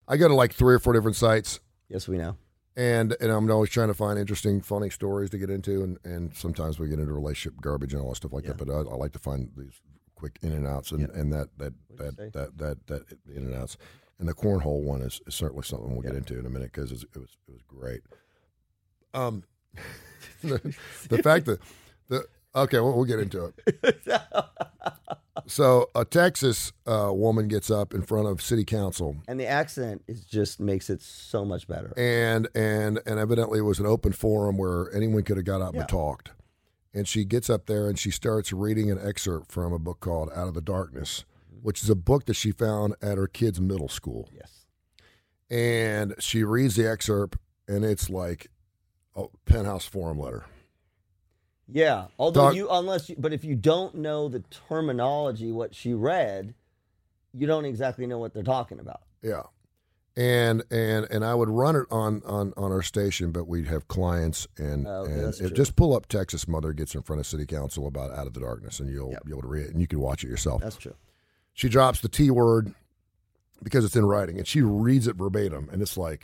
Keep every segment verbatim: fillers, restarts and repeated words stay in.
I go to like three or four different sites. Yes, we know. And and I'm always trying to find interesting, funny stories to get into, and, and sometimes we get into relationship garbage and all that stuff like Yeah. that. But I, I like to find these quick in and outs, and, Yeah. and that that that, that that that that in and outs. And the cornhole one is, is certainly something we'll Yeah. get into in a minute because it was it was great. Um, the, the fact that the okay, we'll, we'll get into it. So a Texas uh, woman gets up in front of city council, And the accent is just makes it so much better. and and and evidently it was an open forum where anyone could have got up Yeah. and talked. And she gets up there and she starts reading an excerpt from a book called Out of the Darkness, which is a book that she found at her kid's middle school. Yes. And she reads the excerpt, and it's like a penthouse forum letter. Yeah. Although Talk- you, unless you, but if you don't know the terminology, what she read, you don't exactly know what they're talking about. Yeah. And and and I would run it on on, on our station, but we'd have clients, and, Oh, okay, and that's it, true. just pull up Texas Mother Gets in Front of City Council about Out of the Darkness, and you'll Yep. be able to read it, and you can watch it yourself. That's true. She drops the T word because it's in writing, and she reads it verbatim, and it's like,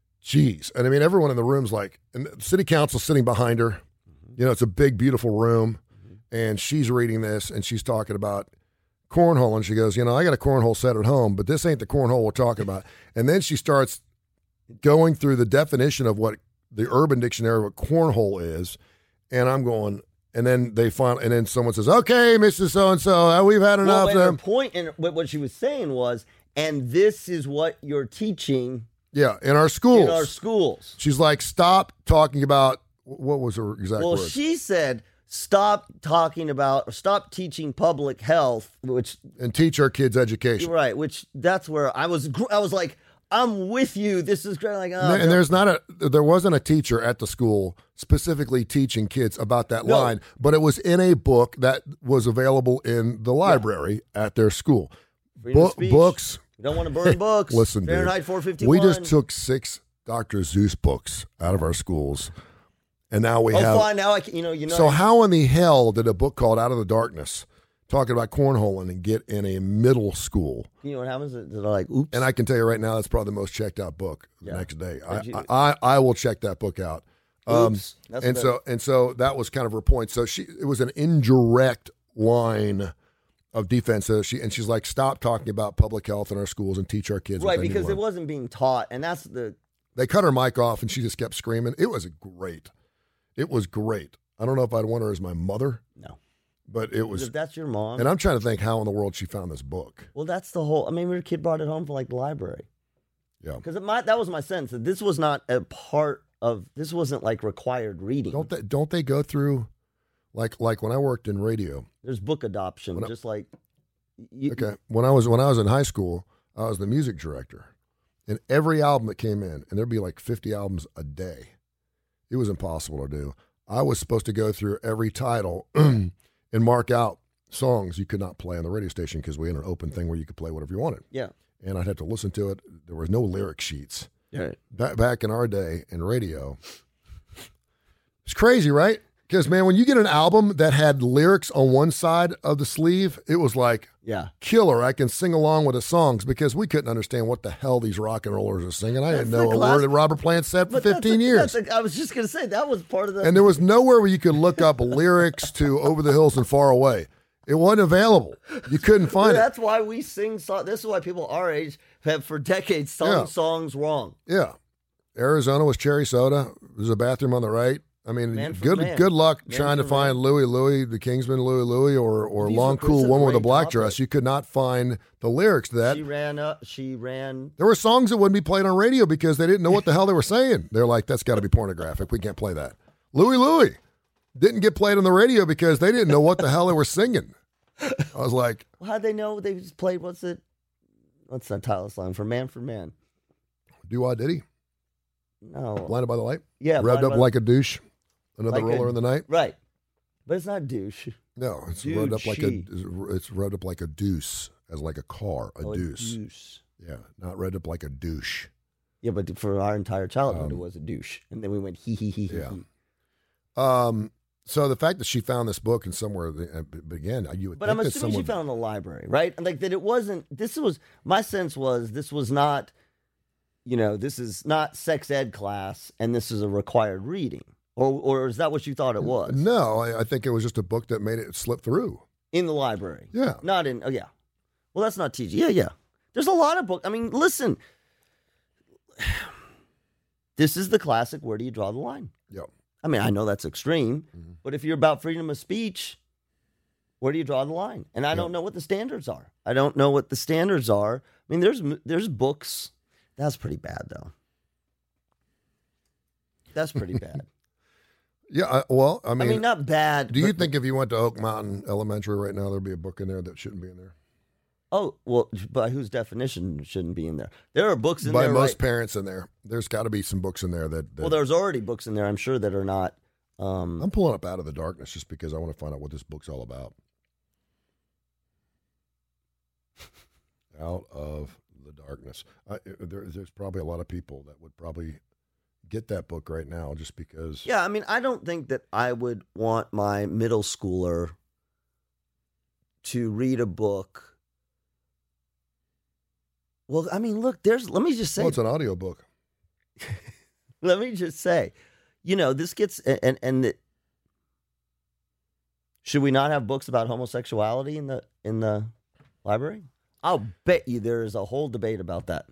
geez. And I mean, everyone in the room's like, and the city council's sitting behind her. Mm-hmm. You know, it's a big, beautiful room, and she's reading this, and she's talking about cornhole, and she goes, you know, I got a cornhole set at home, but this ain't the cornhole we're talking about. And then she starts going through the definition of what the Urban Dictionary, what cornhole is, and I'm going, and then they find, and then someone says, okay, Missus So-and-so, we've had enough. Well, and her um, point in what what she was saying was, and this is what you're teaching Yeah, in our schools. in our schools. She's like, stop talking about, what was her exact Well, words? she said, stop talking about, or stop teaching public health, which, And teach our kids education. right, which that's where I was, gr- I was like, I'm with you. This is great. Like, oh, And, there- and there's not a, there wasn't a teacher at the school specifically teaching kids about that No. line, but it was in a book that was available in the library at their school. freedom of Bo- speech. books. You don't want to burn books. Listen, dude, Fahrenheit four fifty-one. we just took six Doctor Seuss books out of our schools, and now we Oh, have. fine. Now I can, you know, you know. So how in the hell did a book called Out of the Darkness, talking about cornholing, and get in a middle school? you know what happens? They're like, oops. And I can tell you right now, that's probably the most checked out book the Yeah. next day. I, Did you- I, I I will check that book out. Um, Oops. That's and what so and so that was kind of her point. So she it was an indirect line of defense. So she and she's like, stop talking about public health in our schools and teach our kids. right, what they need to because it learn." wasn't being taught, and that's the They cut her mic off, and she just kept screaming. It was great. It was great. I don't know if I'd want her as my mother, no. but it was. If that's your mom, And I'm trying to think how in the world she found this book. well, that's the whole. I mean, your kid brought it home from like the library. Yeah. Because that was my sense that this was not a part of. This wasn't like required reading. Don't they? Don't they go through, like like when I worked in radio? There's book adoption, When I- just like. You, Okay, when I was when I was in high school, I was the music director, and every album that came in, and there'd be like fifty albums a day. It was impossible to do. I was supposed to go through every title and mark out songs you could not play on the radio station because we had an open thing where you could play whatever you wanted, Yeah. and I'd have to listen to it. There was no lyric sheets. Yeah. Back back in our day in radio, it's crazy, right? Because man, when you get an album that had lyrics on one side of the sleeve, it was like Yeah. killer. I can sing along with the songs because we couldn't understand what the hell these rock and rollers are singing. I didn't That's know the a class- word that Robert Plant said for But that's fifteen a- years. that's a- I was just gonna say that was part of the. And there was nowhere where you could look up lyrics to Over the Hills and Far Away. It wasn't available. You couldn't find it. That's why we sing. So- this is why people our age have for decades sung Yeah. songs wrong. Yeah. Arizona was cherry soda. There's a bathroom on the right. I mean, Man for good man. good luck Man trying to for find Louie Louie, the Kingsman Louie Louie, or or These Long are- Cool this is Woman with a great Black topic. Dress. You could not find the lyrics to that. She ran up. She ran. There were songs that wouldn't be played on radio because they didn't know what the hell they were saying. They're like, that's got to be pornographic. We can't play that. Louie Louie didn't get played on the radio because they didn't know what the hell they were singing. I was like, Well, how'd they know they just played? What's it? What's that title song for Man for Man? do I did he? No. Blinded by the light? Yeah. Revved Blinded up by- like a douche. Another Like a- roller in the night? Right. But it's not douche. No, it's revved up like a Douchey. it's revved up like a deuce, as like a car, a Oh, deuce. douche. Yeah, not revved up like a douche. Yeah, but for our entire childhood, Um, it was a douche, and then we went hee hee hee hee. Yeah. hee. Um, so the fact that she found this book and somewhere the, uh, began, you would But think I'm that assuming someone, she found it in the library, right? And like that, it wasn't. This was my sense was this was not you know, this is not sex ed class and this is a required reading. Or or is that what you thought it was? No, I, I think it was just a book that made it slip through. In the library. Yeah. Not in, oh, yeah. Well, that's not teaching. Yeah, yeah. There's a lot of books. I mean, listen. This is the classic, where do you draw the line? Yeah. I mean, I know that's extreme, mm-hmm. but if you're about freedom of speech, where do you draw the line? And I yeah. don't know what the standards are. I don't know what the standards are. I mean, there's there's books. That's pretty bad, though. That's pretty bad. Yeah, I, well, I mean, I mean, not bad. Do you think if you went to Oak Mountain Elementary right now, there'd be a book in there that shouldn't be in there? Oh, well, by whose definition shouldn't be in there? There are books in by there. By most right? parents in there. There's got to be some books in there that, that. Well, there's already books in there, I'm sure, that are not. Um, I'm pulling up Out of the Darkness just because I want to find out what this book's all about. Out of the Darkness. I, there, there's probably a lot of people that would probably get that book right now just because. Yeah, I mean, I don't think that I would want my middle schooler to read a book. Well, I mean, look, there's, let me just say. Well, it's an audio book. Let me just say, you know, this gets, and, and the, should we not have books about homosexuality in the, in the library? I'll bet you there is a whole debate about that.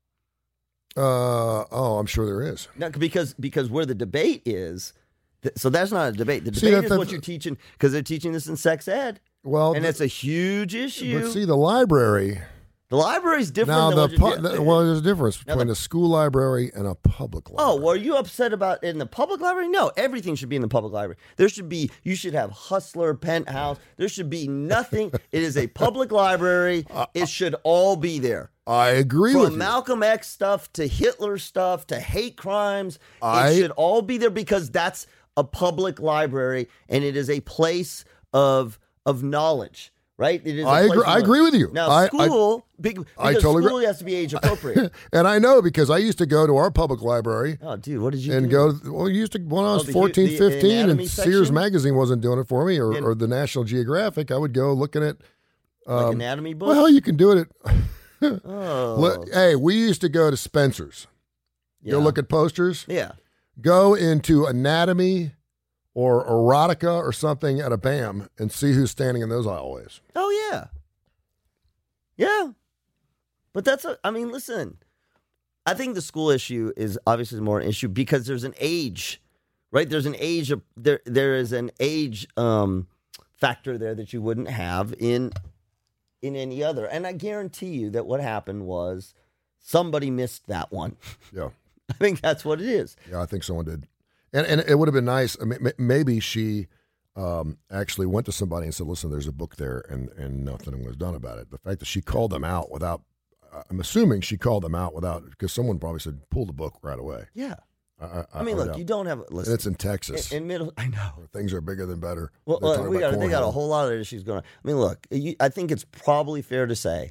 Uh oh, I'm sure there is. No, because because where the debate is, th- so that's not a debate. The see, debate that, is what you're teaching, because they're teaching this in sex ed. Well, and the, it's a huge issue. But see, the library. The library's different. Now, than the what pu- the, well, there's a difference between the, a school library and a public library. Oh, well, are you upset about in the public library? No, everything should be in the public library. There should be, you should have Hustler, Penthouse. There should be nothing. It is a public library. It should all be there. I agree From with you. From Malcolm X stuff to Hitler stuff to hate crimes, I, it should all be there because that's a public library and it is a place of of knowledge. Right? It is I agree. I agree with you. Now, I, school, I, because I totally school agree. has to be age appropriate. And I know because I used to go to our public library. Oh, dude, what did you and do? go? Well, you used to when I was oh, fourteen, the, fifteen, the and section? Sears Magazine wasn't doing it for me, or, In, or the National Geographic. I would go looking at um, like anatomy books. Well, you can do it. At, oh. Look, hey, we used to go to Spencer's. Yeah. Go look at posters. Yeah. Go into anatomy or erotica or something at a B A M and see who's standing in those aisleways. Oh, yeah. Yeah. But that's, a, I mean, listen, I think the school issue is obviously more an issue because there's an age, right? There's an age, of, there there is an age um, factor there that you wouldn't have in in any other. And I guarantee you that what happened was somebody missed that one. Yeah. I think that's what it is. Yeah, I think someone did. And and it would have been nice. I mean, maybe she um, actually went to somebody and said, listen, there's a book there, and, and nothing was done about it. The fact that she called them out without, I'm assuming she called them out without, because someone probably said, pull the book right away. Yeah. I, I, I mean, I look, doubt. you don't have, listen. And it's in Texas. In, in middle, I know. Where things are bigger than better. Well, well we got, they got a whole lot of issues going on. I mean, look, you, I think it's probably fair to say,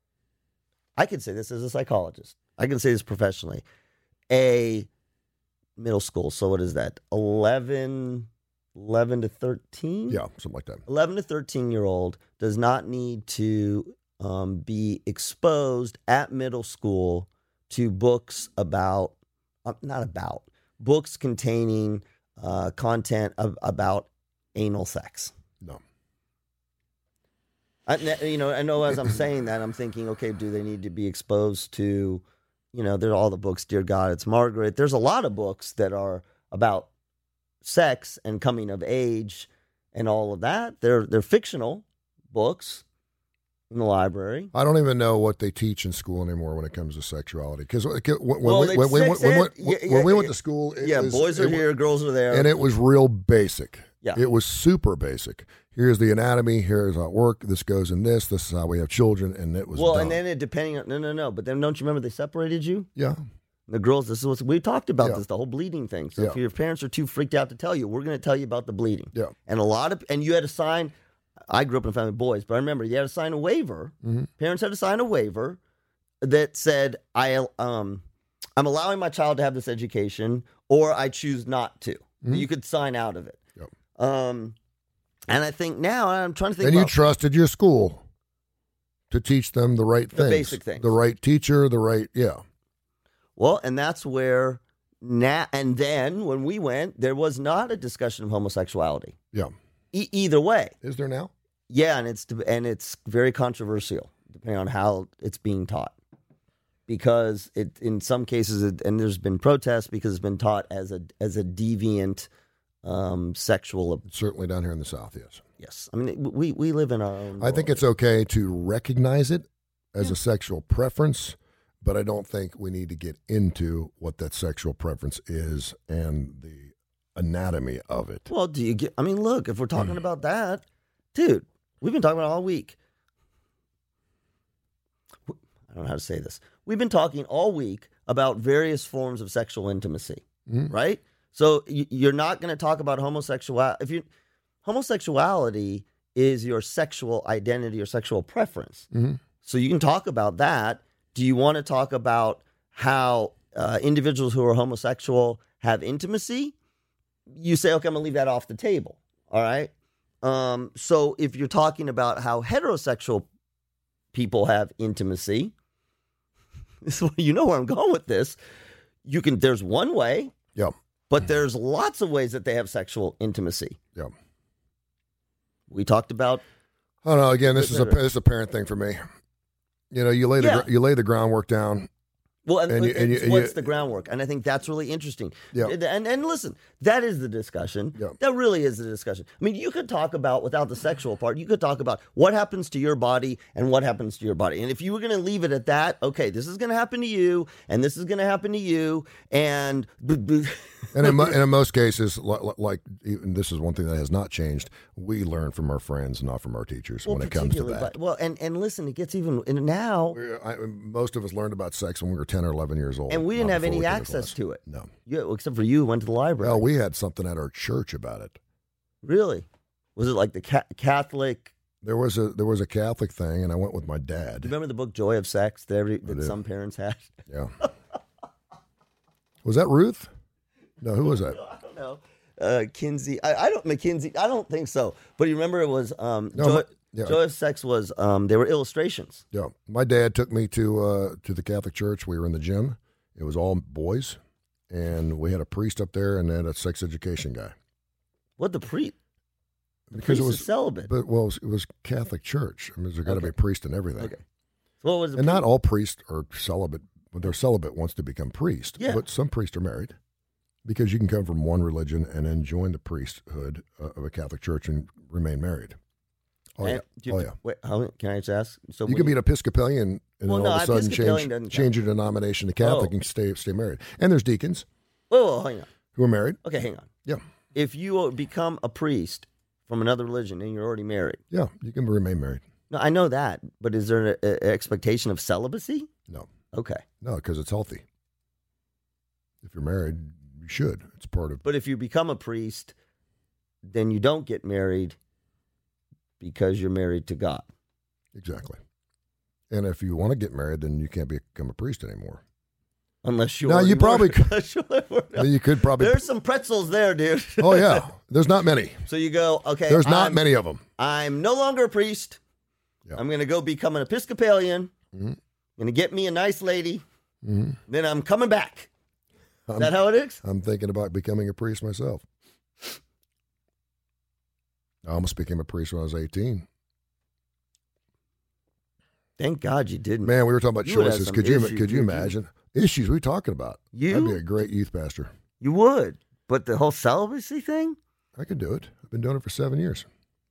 I could say this as a psychologist. I can say this professionally. A middle school, so what is that? eleven, eleven to thirteen? Yeah, something like that. eleven to thirteen year old does not need to um, be exposed at middle school to books about, uh, not about, books containing uh, content of, about anal sex. No. I, you know, I know as I'm saying that, I'm thinking, okay, do they need to be exposed to, you know, there are all the books, Dear God, It's Margaret. There's a lot of books that are about sex and coming of age and all of that. They're they're fictional books in the library. I don't even know what they teach in school anymore when it comes to sexuality. Because when, well, we, when, we, when, when, when, yeah, when yeah, we went yeah. to school, it yeah, was, boys are it, here, girls are there. And it was real basic. Yeah. It was super basic. Here's the anatomy. Here's how it works. This goes in this. This is how we have children. And it was well, done. and then it depending on, no, no, no. But then don't you remember they separated you? Yeah. The girls, this is what we talked about Yeah. this, the whole bleeding thing. So Yeah. if your parents are too freaked out to tell you, we're going to tell you about the bleeding. Yeah. And a lot of, and you had to sign, I grew up in a family of boys, but I remember you had to sign a waiver. Mm-hmm. Parents had to sign a waiver that said, I, um, I'm allowing my child to have this education, or I choose not to. Mm-hmm. You could sign out of it. Yep. Um, and I think now, I'm trying to think And about, you trusted your school to teach them the right The things. basic things. The right teacher, the right, yeah. Well, and that's where now, and then when we went, there was not a discussion of homosexuality. Yeah. E- either way. Is there now? Yeah, and it's and it's very controversial depending on how it's being taught. Because it, in some cases, it, and there's been protests because it's been taught as a as a deviant um, sexual. Certainly down here in the South, yes. Yes, I mean we we live in our own. I think it's okay to recognize it as yeah. a sexual preference, but I don't think we need to get into what that sexual preference is and the anatomy of it. Well, do you get? I mean, look, if we're talking about that, dude, we've been talking about it all week. I don't know how to say this. We've been talking all week about various forms of sexual intimacy, mm-hmm. right? So you're not going to talk about homosexuality. If you homosexuality is your sexual identity or sexual preference, mm-hmm. so you can talk about that. Do you want to talk about how uh, individuals who are homosexual have intimacy? You say, okay, I'm going to leave that off the table. All right. Um, so if you're talking about how heterosexual people have intimacy. You know where I'm going with this. You can. There's one way. Yeah. But there's lots of ways that they have sexual intimacy. Yeah. We talked about. Oh no! Again, this is a this is a parent thing for me. You know, you lay the yeah. you lay the groundwork down. Well, and, and, and, you, and you, what's you, the groundwork? And I think that's really interesting. Yeah. And and listen, that is the discussion. Yeah. That really is the discussion. I mean, you could talk about, without the sexual part, you could talk about what happens to your body and what happens to your body. And if you were going to leave it at that, okay, this is going to happen to you, and this is going to happen to you, and... and, in, mo- and in most cases, like, like even this is one thing that has not changed, we learn from our friends, not from our teachers well, when it comes to that. But, well, and, and listen, it gets even... And now... I, most of us learned about sex when we were ten or eleven years old. And we didn't have any access to it. No. Yeah, except for you who went to the library. Well, we had something at our church about it. Really? Was it like the ca- Catholic? There was a there was a Catholic thing, and I went with my dad. Do you remember the book Joy of Sex that, every, that some parents had? Yeah. Was that Ruth? No, who was that? I don't know. Uh, Kinsey. I, I don't. McKinsey. I don't think so. But you remember it was um, no, Joy, my, yeah. Joy of Sex was. Um, they were illustrations. Yeah. My dad took me to uh, to the Catholic church. We were in the gym. It was all boys, and we had a priest up there, and then a sex education guy. What the priest? The because priest it was is celibate. But well, it was, it was Catholic church. I mean, there's got to okay. be a priest and everything. Okay. So what was the and priest? not all priests are celibate. But they're celibate wants to become priest. Yeah. But some priests are married, because you can come from one religion and then join the priesthood uh, of a Catholic church and remain married. Oh and, yeah. you, Oh yeah. Wait, how, can I just ask? So you can be an Episcopalian and well, then all no, of a sudden change change your denomination to Catholic oh. and stay stay married. And there's deacons. Whoa, whoa, hang on. Who are married. Okay, hang on. Yeah. If you become a priest from another religion and you're already married. Yeah, you can remain married. No, I know that, but is there an expectation of celibacy? No. Okay. No, because it's healthy. If you're married, you should. It's part of. But if you become a priest, then you don't get married because you're married to God. Exactly. And if you want to get married, then you can't become a priest anymore. Unless you. No, you probably could. you, you could probably. There's some pretzels there, dude. Oh yeah, there's not many. So you go, okay. There's not I'm, many of them. I'm no longer a priest. Yep. I'm going to go become an Episcopalian. Mm-hmm. I'm going to get me a nice lady. Mm-hmm. Then I'm coming back. Is I'm, that how it is? I'm thinking about becoming a priest myself. I almost became a priest when I was eighteen. Thank God you didn't. Man, we were talking about you choices. Could you issues, could you imagine you? issues? We were talking about. You? I'd be a great youth pastor. You would, but the whole celibacy thing. I could do it. I've been doing it for seven years.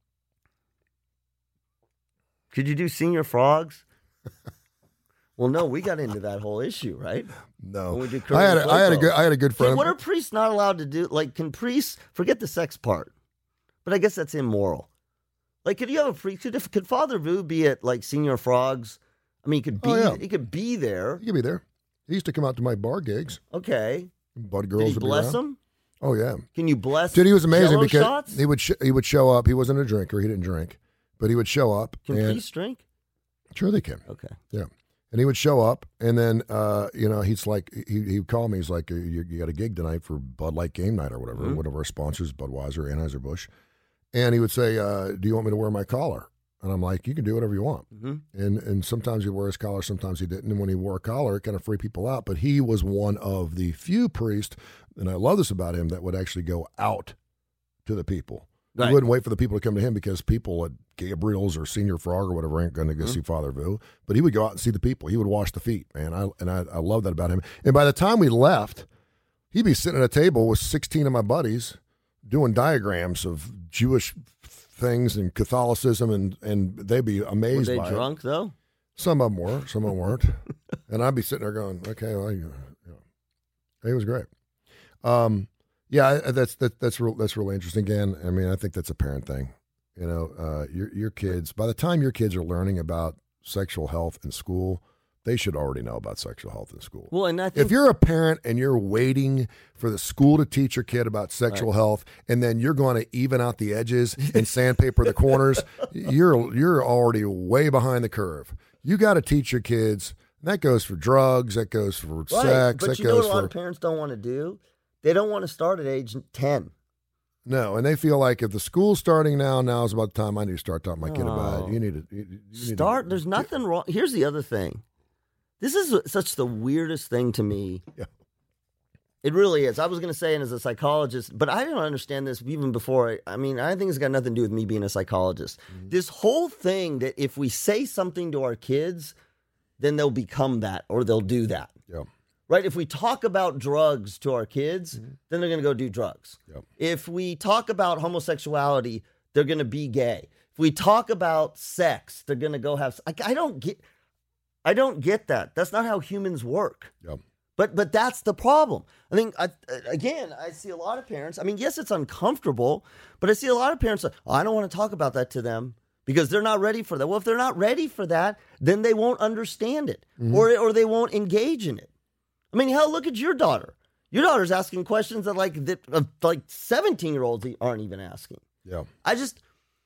Could you do senior frogs? Well, no, we got into that whole issue, right? No, we did I had a, I had a good I had a good friend. Okay, what are priests not allowed to do? Like, can priests forget the sex part? But I guess that's immoral. Like, could you have a priest? Could, could Father Vu be at like Senior Frogs? I mean, he could be. Oh, yeah. He could be there. He could be there. He used to come out to my bar gigs. Okay. Bud girls Did he would bless be around. him? Oh yeah. Can you bless? Dude, he was amazing Jell-O because shots? he would sh- he would show up. He wasn't a drinker. He didn't drink, but he would show up. Can and, priests drink? Sure, they can. Okay. Yeah. And he would show up, and then, uh, you know, he's like, he, he'd call me. He's like, you, you got a gig tonight for Bud Light game night or whatever, Mm-hmm. one of our sponsors, Budweiser, Anheuser-Busch. And he would say, uh, do you want me to wear my collar? And I'm like, you can do whatever you want. Mm-hmm. And and sometimes he wore his collar, sometimes he didn't. And when he wore a collar, it kind of freaked people out. But he was one of the few priests, and I love this about him, that would actually go out to the people. Right. He wouldn't wait for the people to come to him, because people at Gabriel's or Senior Frog or whatever ain't going to go Mm-hmm. see Father Vu. But he would go out and see the people. He would wash the feet, man. I, and I, I love that about him. And by the time we left, he'd be sitting at a table with sixteen of my buddies doing diagrams of Jewish things and Catholicism, and, and they'd be amazed Were they by drunk, it. though? Some of them were, some of them weren't. And I'd be sitting there going, okay, well, you know, it was great. Um, yeah, that's that, that's real, that's really interesting. Again, I mean, I think that's a parent thing. You know, uh, your your kids, by the time your kids are learning about sexual health in school, they should already know about sexual health in school. Well, and I think If you're a parent and you're waiting for the school to teach your kid about sexual Right. health, and then you're going to even out the edges and sandpaper the corners, you're you're already way behind the curve. You got to teach your kids. And that goes for drugs. That goes for right, sex. but that you know goes what a lot for of parents don't want to do? They don't want to start at age ten. no, and they feel like if the school's starting now, now is about the time I need to start talking to my kid about Oh. it. You need to you, you need Start. To, There's nothing wrong. Here's the other thing. This is such the weirdest thing to me. Yeah. It really is. I was going to say it as a psychologist, but I didn't understand this even before. I, I mean, I think it's got nothing to do with me being a psychologist. Mm-hmm. This whole thing that if we say something to our kids, then they'll become that or they'll do that. Yeah. Right? If we talk about drugs to our kids, Mm-hmm. then they're going to go do drugs. Yep. If we talk about homosexuality, they're going to be gay. If we talk about sex, they're going to go have. I, I don't get. I don't get that. That's not how humans work. Yep. But but that's the problem. I think I, again, I see a lot of parents. I mean, yes, it's uncomfortable, but I see a lot of parents. Like, oh, I don't want to talk about that to them because they're not ready for that. Well, if they're not ready for that, then they won't understand it, Mm-hmm. or or they won't engage in it. I mean, hell, look at your daughter. Your daughter's asking questions that like that uh, like seventeen year olds aren't even asking. Yeah. I just,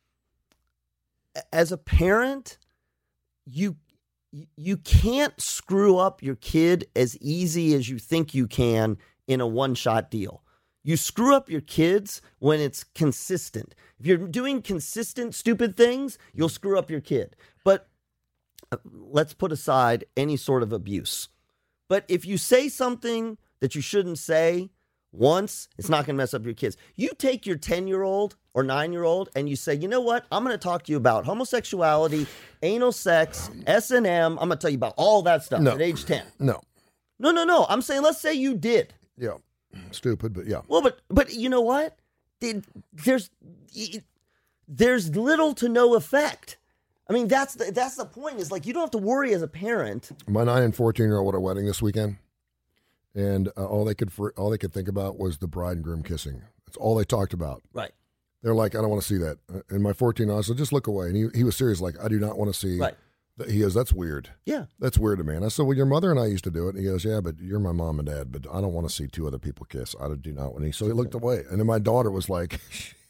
as a parent, you you can't screw up your kid as easy as you think you can in a one-shot deal. You screw up your kids when it's consistent. If you're doing consistent stupid things, you'll screw up your kid. But uh, let's put aside any sort of abuse. But if you say something that you shouldn't say once, it's not going to mess up your kids. You take your ten-year-old or nine-year-old and you say, you know what? I'm going to talk to you about homosexuality, anal sex, S and M. I'm going to tell you about all that stuff No. at age ten. No. No, no, no. I'm saying, let's say you did. Yeah. Stupid, but yeah. Well, but but you know what? It- There's it- there's little to no effect. I mean, that's the, that's the point. Is like you don't have to worry as a parent. My nine and fourteen year old were at a wedding this weekend, and uh, all they could fr- all they could think about was the bride and groom kissing. That's all they talked about. Right. They're like, I don't want to see that. Uh, And my fourteen, I said, just look away. And he he was serious, like, I do not want to see. Right. that. He goes, that's weird. Yeah. That's weird to me. And I said, well, your mother and I used to do it. And he goes, yeah, but you're my mom and dad, but I don't want to see two other people kiss. I do not want to. So he looked away. And then my daughter was like,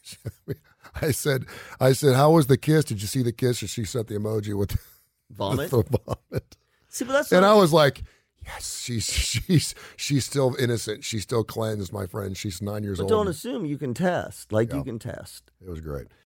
I said, I said, how was the kiss? Did you see the kiss? And she sent the emoji with Vomit. the vomit. See, but that's And not- I was like, yes, she's she's she's still innocent. She's still cleansed, my friend. She's nine years But old. don't assume you can test. Like Yeah. you can test. It was great.